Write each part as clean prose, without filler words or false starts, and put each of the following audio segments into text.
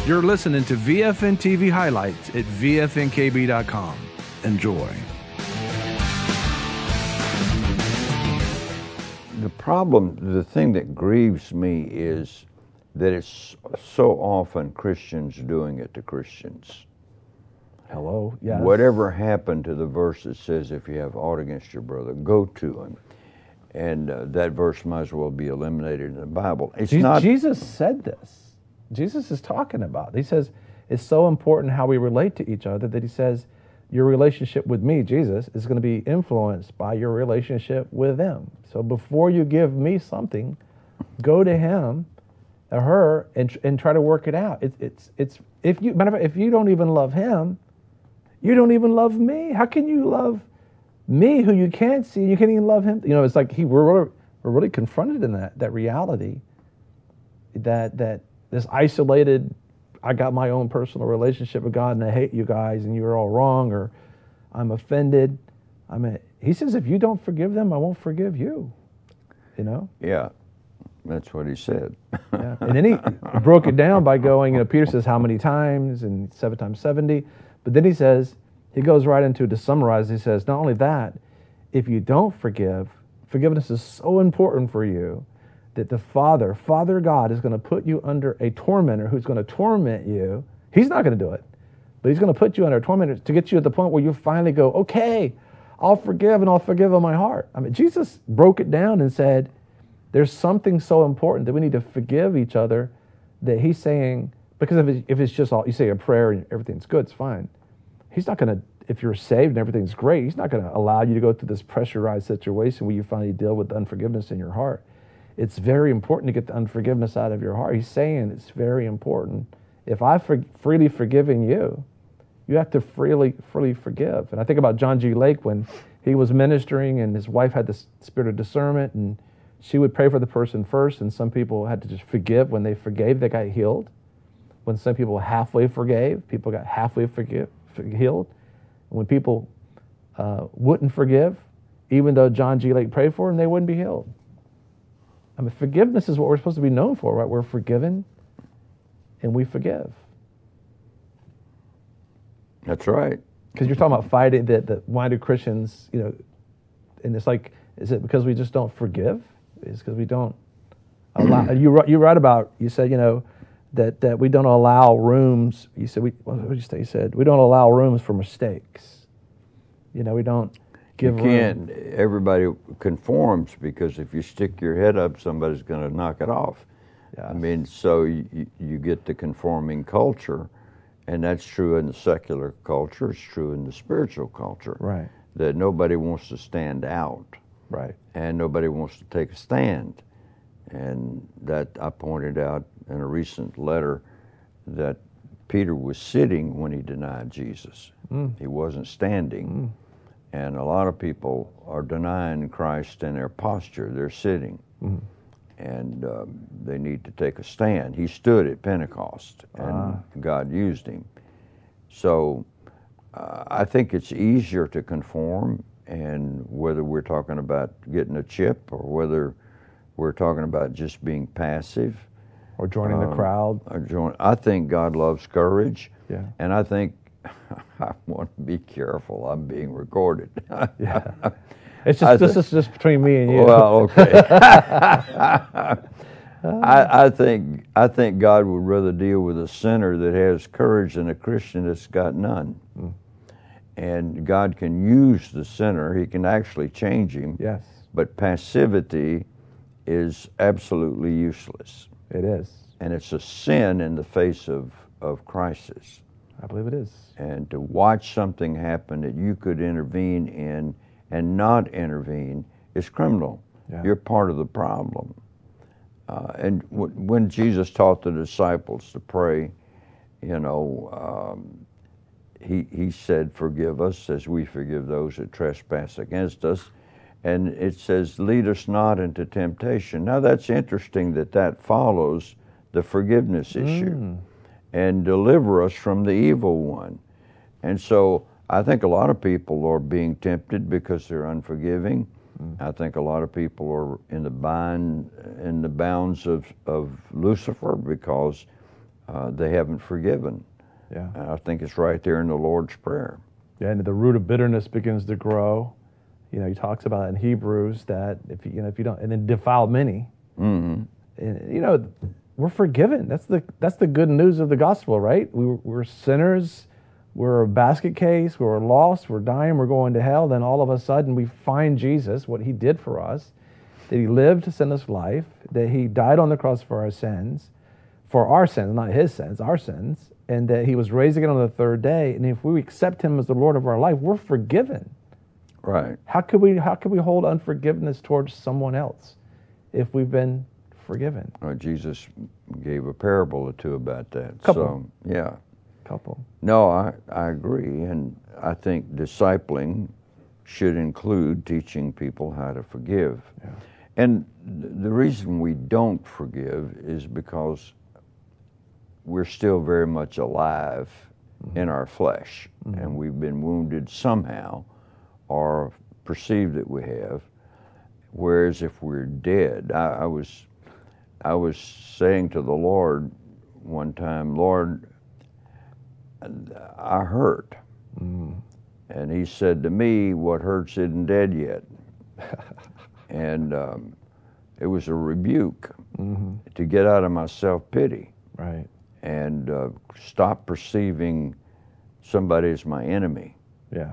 You're listening to VFN TV highlights at VFNKB.com. Enjoy. The problem, the thing that grieves me is that it's so often Christians doing it to Christians. Hello, yes. Whatever happened to the verse that says if you have aught against your brother, go to him. And that verse might as well be eliminated in the Bible. It's not. Jesus said this. Jesus is talking about it. He says it's so important how we relate to each other that he says your relationship with me, Jesus, is going to be influenced by your relationship with them. So before you give me something, go to him or her and try to work it out. It's if you, matter of fact, if you don't even love him, you don't even love me. How can you love me who you can't see? You can't even love him. You know, it's like we're really confronted in that reality that this isolated, I got my own personal relationship with God and I hate you guys and you're all wrong, or I'm offended. He says, if you don't forgive them, I won't forgive you. You know? Yeah, that's what he said. Yeah. And then he broke it down by going, you know, Peter says how many times, and 7 times 70. But then he says, he goes right into to summarize, he says, not only that, if you don't forgive, forgiveness is so important for you that the Father God is going to put you under a tormentor who's going to torment you. He's not going to do it, but he's going to put you under a tormentor to get you at the point where you finally go, okay, I'll forgive and I'll forgive in my heart. I mean, Jesus broke it down and said, there's something so important that we need to forgive each other, that he's saying, because if it's just all, you say a prayer and everything's good, it's fine. He's not going to, if you're saved and everything's great, he's not going to allow you to go through this pressurized situation where you finally deal with unforgiveness in your heart. It's very important to get the unforgiveness out of your heart. He's saying it's very important. If I've freely forgiven you, you have to freely forgive. And I think about John G. Lake when he was ministering and his wife had the spirit of discernment, and she would pray for the person first, and some people had to just forgive. When they forgave, they got healed. When some people halfway forgave, people got halfway healed. And when people wouldn't forgive, even though John G. Lake prayed for them, they wouldn't be healed. I mean, forgiveness is what we're supposed to be known for, right? We're forgiven and we forgive. That's right. Because you're talking about fighting why do Christians, you know, and it's like, is it because we just don't forgive? It's because we don't allow, you write about, you said, you know, that we don't allow rooms, you said, what did you say? You said, we don't allow rooms for mistakes. You know, we don't give room. Everybody conforms, because if you stick your head up, somebody's going to knock it off. Yes. I mean, so you get the conforming culture, and that's true in the secular culture. It's true in the spiritual culture. Right. That nobody wants to stand out. Right. And nobody wants to take a stand. And that I pointed out in a recent letter that Peter was sitting when he denied Jesus. He wasn't standing. And a lot of people are denying Christ in their posture. They're sitting. And they need to take a stand. He stood at Pentecost, and God used him. So I think it's easier to conform, and whether we're talking about getting a chip or whether we're talking about just being passive. Or joining the crowd. I think God loves courage. Yeah. And I think I want to be careful. I'm being recorded. Yeah. It's just this is just between me and you. Well, okay. I think God would rather deal with a sinner that has courage than a Christian that's got none. And God can use the sinner. He can actually change him. Yes. But passivity is absolutely useless. It is. And it's a sin in the face of crisis. I believe it is. And to watch something happen that you could intervene in and not intervene is criminal. Yeah. You're part of the problem. And when Jesus taught the disciples to pray, you know, he said, forgive us as we forgive those that trespass against us. And it says, lead us not into temptation. Now that's interesting that follows the forgiveness issue. And deliver us from the evil one. And so I think a lot of people are being tempted because they're unforgiving. I think a lot of people are in the bounds of Lucifer because they haven't forgiven. Yeah. And I think it's right there in the Lord's Prayer. Yeah, and the root of bitterness begins to grow. You know, he talks about it in Hebrews that if you don't, and then defile many. Mm-hmm. And, you know, we're forgiven. That's the good news of the gospel, right? We're sinners. We're a basket case. We're lost. We're dying. We're going to hell. Then all of a sudden we find Jesus, what he did for us, that he lived to send us life, that he died on the cross for our sins, not his sins, our sins, and that he was raised again on the third day. And if we accept him as the Lord of our life, we're forgiven. Right. How could we hold unforgiveness towards someone else if we've been forgiven? Jesus gave a parable or two about that. Couple. So, yeah. Couple. No, I agree. And I think discipling should include teaching people how to forgive. Yeah. And the reason we don't forgive is because we're still very much alive in our flesh, and we've been wounded somehow or perceive that we have. Whereas if we're dead, I was saying to the Lord one time, Lord, I hurt. And he said to me, what hurts isn't dead yet. And it was a rebuke to get out of my self-pity. Right. And stop perceiving somebody as my enemy. Yeah.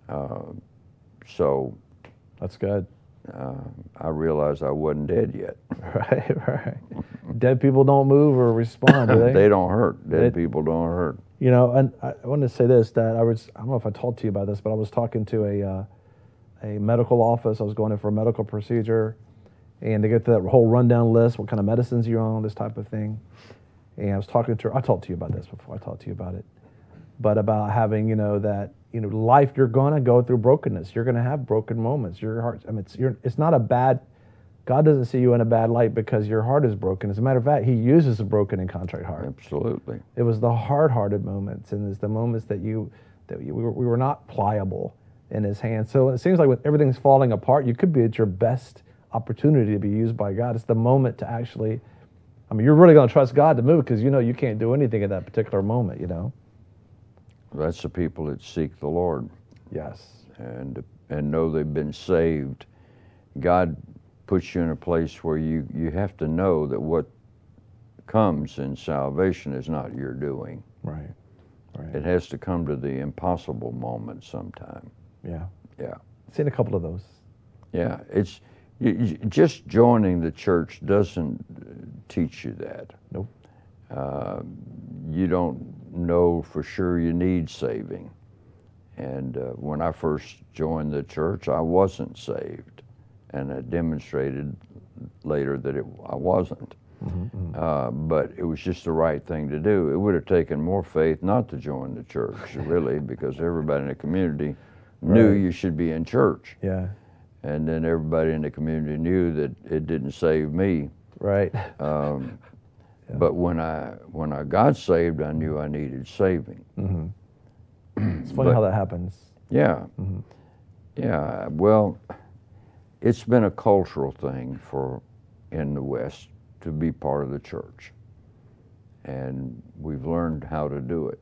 So That's good. I realized I wasn't dead yet. Right. Dead people don't move or respond, do they? They don't hurt. Dead people don't hurt. You know, and I wanted to say this, that I don't know if I talked to you about this, but I was talking to a medical office. I was going in for a medical procedure, and they get that whole rundown list, what kind of medicines you're on, this type of thing. And I was talking to her. I talked to you about this before. I talked to you about it, but about having, life. You're gonna go through brokenness. You're gonna have broken moments. Your heart. I mean, it's not a bad. God doesn't see you in a bad light because your heart is broken. As a matter of fact, he uses a broken and contrite heart. Absolutely. It was the hard-hearted moments, and it's the moments that we were not pliable in his hands. So it seems like when everything's falling apart, you could be at your best opportunity to be used by God. It's the moment to actually, you're really going to trust God to move because you can't do anything at that particular moment, That's the people that seek the Lord. Yes. And know they've been saved. God puts you in a place where you have to know that what comes in salvation is not your doing. Right. It has to come to the impossible moment sometime. Yeah. Yeah. I've seen a couple of those. Yeah. It's just joining the church doesn't teach you that. Nope. You don't know for sure you need saving. And when I first joined the church, I wasn't saved. And I demonstrated later that I wasn't. But it was just the right thing to do. It would have taken more faith not to join the church, really, because everybody in the community knew you should be in church. Yeah. And then everybody in the community knew that it didn't save me. Right. But when I got saved, I knew I needed saving. It's funny how that happens. Yeah. Yeah. Well, it's been a cultural thing in the West to be part of the church. And we've learned how to do it.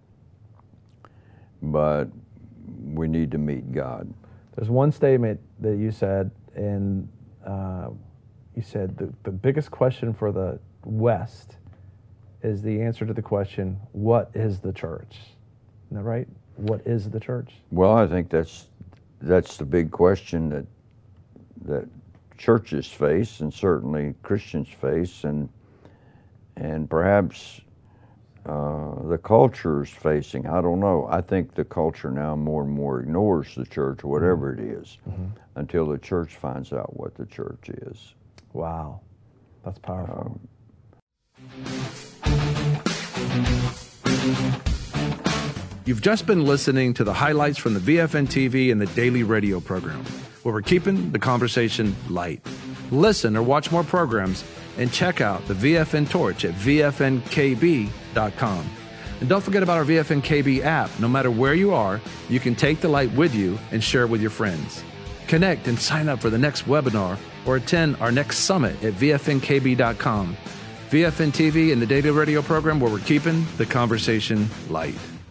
But we need to meet God. There's one statement that you said, and you said the biggest question for the West is the answer to the question, what is the church? Isn't that right? What is the church? Well, I think that's the big question that churches face, and certainly Christians face, and perhaps the culture is facing. I don't know. I think the culture now more and more ignores the church, whatever it is, until the church finds out what the church is. Wow, that's powerful. You've just been listening to the highlights from the VFN TV and the daily radio program, where we're keeping the conversation light. Listen or watch more programs and check out the VFN Torch at VFNKB.com. And don't forget about our VFNKB app. No matter where you are, you can take the light with you and share it with your friends. Connect and sign up for the next webinar or attend our next summit at VFNKB.com. VFN TV and the Daily Radio program, where we're keeping the conversation light.